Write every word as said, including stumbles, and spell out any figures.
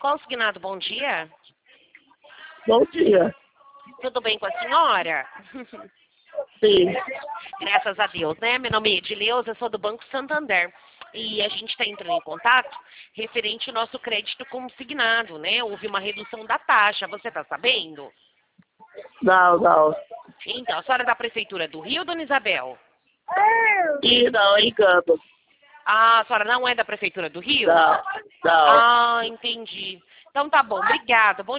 Consignado, bom dia. Bom dia. Tudo bem com a senhora? Sim. Graças a Deus, né? Meu nome é Edileuza, eu sou do Banco Santander. E a gente está entrando em contato referente ao nosso crédito consignado, né? Houve uma redução da taxa, você está sabendo? Não, não. Então, a senhora é da Prefeitura do Rio, dona Isabel? E não, engano. Ah, a senhora não é da Prefeitura do Rio? Não, não. Ah, entendi. Então tá bom, obrigada. Bom